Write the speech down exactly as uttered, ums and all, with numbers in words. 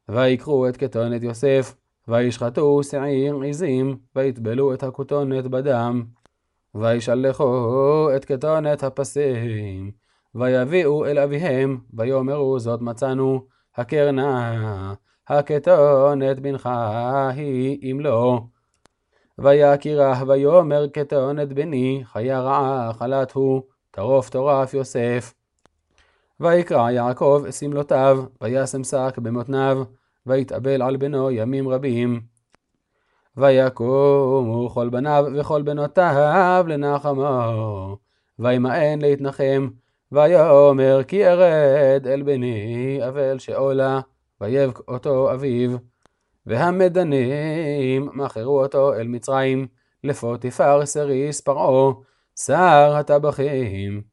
ויקחו את כתונת יוסף, וישחטו שעיר עזים, ויטבלו את הכתונת בדם, וישלחו את כתונת הפסים, ויביאו אל אביהם, ויאמרו זאת מצאנו, הכר נא, הכתונת בנך היא אם לא. ויקירה ויאמר כתונת בני, חיה רעה אכלת הוא, טרוף טורף יוסף. ויקרע יעקב סמלותיו, וישם שק במותניו, ויתאבל על בנו ימים רבים. ויקומו כל בניו וכל בנותיו לנחמו, וימאן להתנחם, ויאמר כי ארד אל בני אבל שאולה, ויבק אותו אביו. והמדנים מכרו אותו אל מצרים, לפוטיפר סריס פרעה, שר הטבחים.